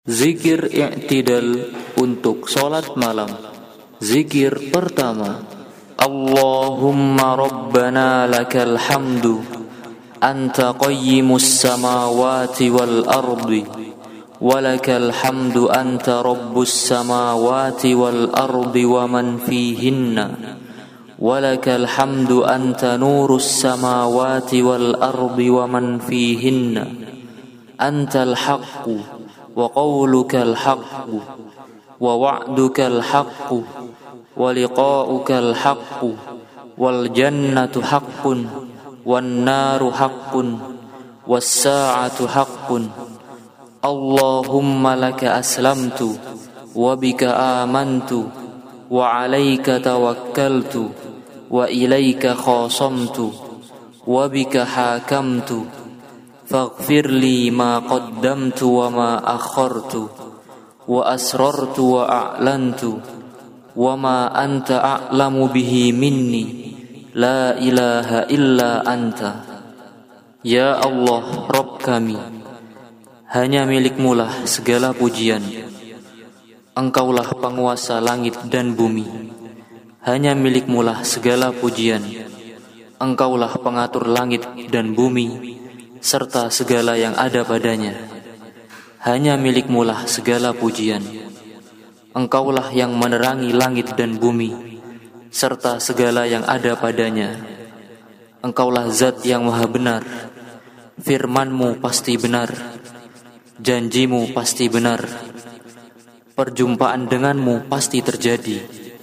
Zikir i'tidal untuk salat malam. Zikir pertama, Allahumma rabbana lakal hamdu anta qayyimus samawati wal ardi walakal hamdu anta rabbus samawati wal ardi wa man fihinna walakal hamdu anta nurus samawati wal ardi wa man fihinna antal haqqu wa qawlukal haqqu wa wa'dukal haqqu wa liqa'ukal haqqu wal jannatu haqqun wan naru haqqun was sa'atu haqqun Allahumma laka aslamtu wa bika amantu wa alayka tawakkaltu wa ilayka khasamtu wa bika hakamtu faghfir li ma qaddamtu wa ma akhartu wa asrartu wa a'lantu wa ma anta a'lamu bihi minni la ilaha illa anta. Ya Allah, Rabb kami, hanya milik-Mulah segala pujian. Engkaulah penguasa langit dan bumi. Hanya milik-Mulah segala pujian. Engkaulah pengatur langit dan bumi serta segala yang ada padanya. Hanya milik-Mulah segala pujian. Engkaulah yang menerangi langit dan bumi serta segala yang ada padanya. Engkaulah zat yang maha benar. Firman-Mu pasti benar, janji-Mu pasti benar, perjumpaan dengan-Mu pasti terjadi.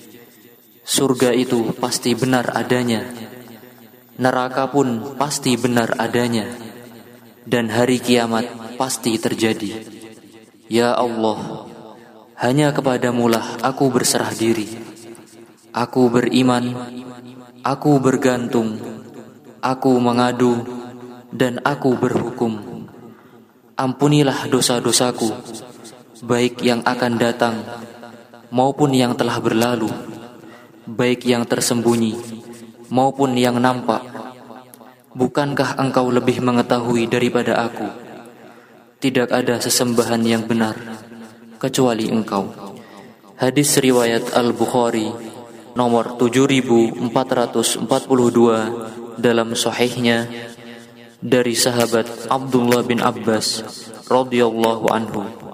Surga itu pasti benar adanya, neraka pun pasti benar adanya, dan hari kiamat pasti terjadi. Ya Allah, hanya kepadamu-lah aku berserah diri. Aku beriman, aku bergantung, aku mengadu, dan aku berhukum. Ampunilah dosa-dosaku, baik yang akan datang maupun yang telah berlalu, baik yang tersembunyi maupun yang nampak. Bukankah Engkau lebih mengetahui daripada aku? Tidak ada sesembahan yang benar kecuali Engkau. Hadis riwayat Al-Bukhari nomor 7442 dalam sahihnya dari sahabat Abdullah bin Abbas radhiyallahu anhu.